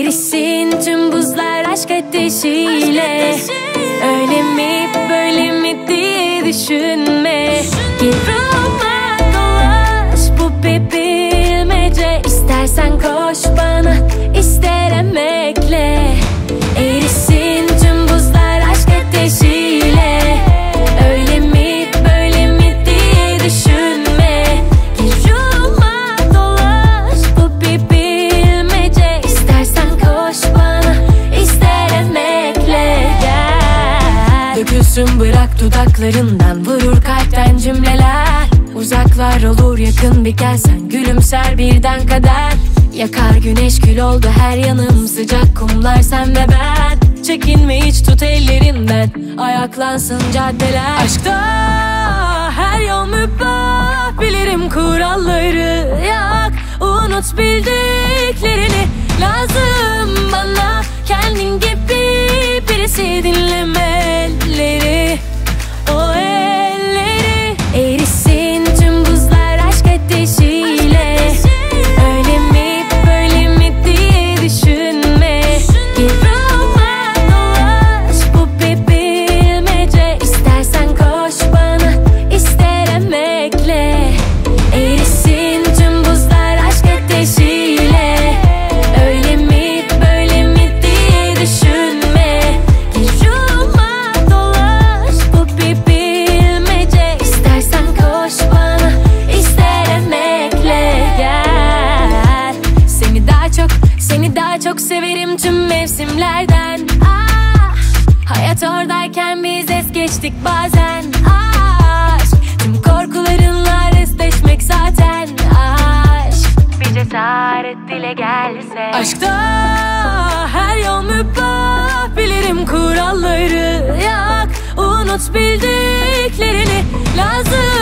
Erisin tüm buzlar aşk ateşiyle. Öyle mi böyle mi diye düşünme. Gir ruhuma dolaş, bu bir bilmece. İstersen koş bana, ister emekle. Erisin tüm buzlar aşk ateşiyle. Öyle mi böyle mi diye düşünme. Gir ruhuma dolaş, bu bir bilmece. İstersen koş bana, ister emekle. Gel. Dökülsün bırak dudaklarından, vurur kalpten cümleler. Uzaklar olur yakın bir gelsen, gülümser birden kader. Yakar güneş kül oldu her yanım, sıcak kumlar sen ve ben. Çekinme hiç tut ellerinden, ayaklansın caddeler. Aşkta her yol mübah, bilirim kuralları. Yak unut bildiklerini, lazım bana kendin gibi birisi. Dinleme elleri, o elleri. Erisin tüm buzlar aşk ateşiyle. Öyle mi böyle mi diye düşünme. Gir ruhuma dolaş, bu bir bilmece. İstersen koş bana, ister emekle. Erisin tüm buzlar aşk ateşiyle. Öyle mi böyle mi diye düşünme. Gir ruhuma dolaş, bu bir bilmece. İstersen koş bana, ister emekle. Gel. Seni daha çok severim tüm mevsimlerden. Hayat oradayken biz es geçtik bazen. Aşk tüm korkularınla restleşmek zaten. Aşk bir cesaret dile gelse. Aşkta her yol mübah, bilirim kuralları. Yak unut bildiklerini, lazım